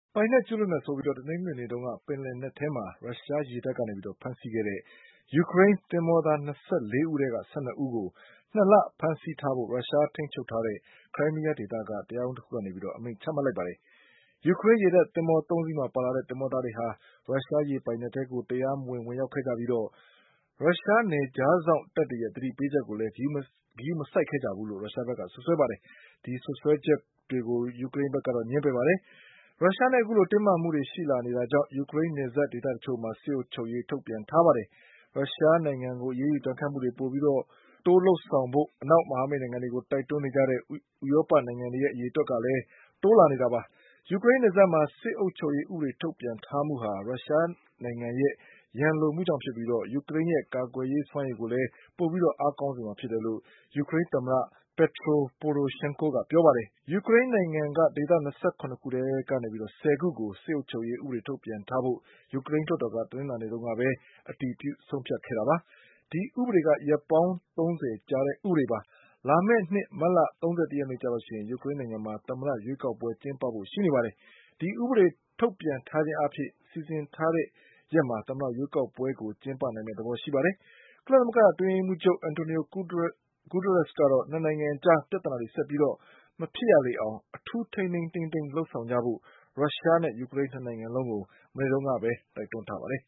ပိုင်နက်ကျူးလွန်တယ်ဆိုပြီးတနင်္ဂနွေနေ့တုန်းကပင်လယ်နက်ထဲမှာရုရှားရေတပ်ကနေဖမ်းဆီးခဲ့တဲ့ယူကရိန်းသင်္ဘောသား24ဦးထဲက12ဦးကို2လဖမ်းဆီးထားဖို့ရုရှားထိန်းချုပ်ထားတဲ့ခရိုင်းမီးယားဒေသကတရားရုံးတခုကနေအမိန့်ချမှတ်လိုက်ပါတယ်။ယူကရိန်းရေတပ်သင်္ဘော3စီးမှာပါလာတဲ့သင်္ဘောသားတွေဟာရုရှားရေပိုင်နက်ထဲကိုတရားမဝင်ဝင်ရောက်ခဲ့ကြပြီးရုရှားနယ်ခြားစောင့်တပ်တွေရဲ့သတိပေးချက်ကိုလည်းဂရုမစိုက်ခဲ့ကြဘူးလို့ရုရှားဘက်ကစွပ်စွဲပါတယ်။ဒီစွပ်စွဲချက်တွေကိုယူကရိန်းဘက်ကတော့ငြင်းပယ်ပါတယ်။ရုရှားနဲ့အခုလိုတင်းမာမှုတွေရှိလာနေတာကြောင့်ယူကရိန်းနယ်စပ်ဒေသတချို့မှာစစ်အုပ်ချုပ်ရေးထုတ်ပြန်ထားပါတယ်။ရုရှားနိုင်ငံကိုအရေးယူဒဏ်ခတ်မှုတွေပိုပြီးတိုးလုပ်ဆောင်ဖို့အနောက်မဟာမိတ်နိုင်ငံတွေကိုတိုက်တွန်းနေကြတဲ့ဥရောပနိုင်ငံတွေရဲ့အရေအတွက်ကလည်းတိုးလာနေတာပါ။ယူကရိန်းနယ်စပ်မှာစစ်အုပ်ချုပ်ရေးဥပဒေထုတ်ပြန်ထားမှုဟာရုရှားနိုင်ငံရဲ့ရန်လိုမှုကြောင့်ဖြစ်ပြီးယူကရိန်းရဲ့ကာကွယ်ရေးစွမ်းရည်ကိုလည်းပိုပြီးအားကောင်းစေမှာဖြစ်တယ်လို့ယူကရိန်းသမ္မတPetro Poroshenko ကပြောပါတယ်။ယူကရိန်းနိုင်ငံကဒေသ27ခုထဲကနေ10ခုကိုစစ်အုပ်ချုပ်ရေးဥပဒေထုတ်ပြန်ထားဖို့ယူကရိန်းလွှတ်တော်ကတနင်္လာနေ့တုန်းကပဲအတည်ပြုဆုံးဖြတ်ခဲ့တာပါ။ဒီဥပဒေကရက်ပေါင်း30ကြာတဲ့ဥပဒေပါ။လာမယ့်နှစ်မတ်လ31ရက်နေ့ကျရင်ယူကရိန်းနိုင်ငံမှာသမ္မတရွေးကောက်ပွဲကျင်းပဖို့ရှိနေပါတယ်။ဒီဥပဒေထုတ်ပြန်ထားခြင်းအားဖြင့်စီစဉ်ထားတဲ့ရက်မှာသမ္မတရွေးကောက်ပွဲကိုကျင်းပနိုင်မယ့်သဘောရှိပါတယ်။ကုလသမဂ္ဂအတွင်းရေးမှူးချုပ် Antonio Guterres ကတော့နှစ်နိုင်ငံအကြားပြဿနာတွေဆက်ပြီးမဖြစ်ရလေအောင်အထူးထိန်းသိမ်းလုပ်ဆောင်ကြဖို့ရုရှားနဲ့ယူကရိန်းနှစ်နိုင်ငံလုံးကိုမနေ့ကပဲတိုက်တွန်းထားပါတယ်